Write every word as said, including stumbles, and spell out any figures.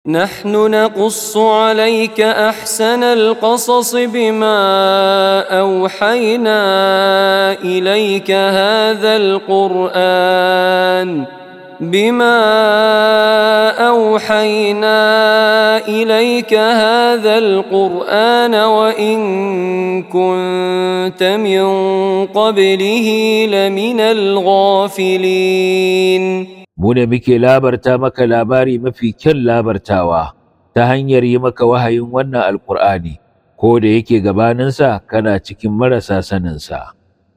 نحن نقص عليك أحسن القصص بما أوحينا إليك هذا القرآن بما أوحينا إليك هذا القرآن وإن كنت من قبله لمن الغافلين. mu ne muke labarta maka labari mafi kyan labartawa ta hanyar yi maka wahayin wannan alƙur'ani ko da yake gabaninsa kana cikin marasa saninsa.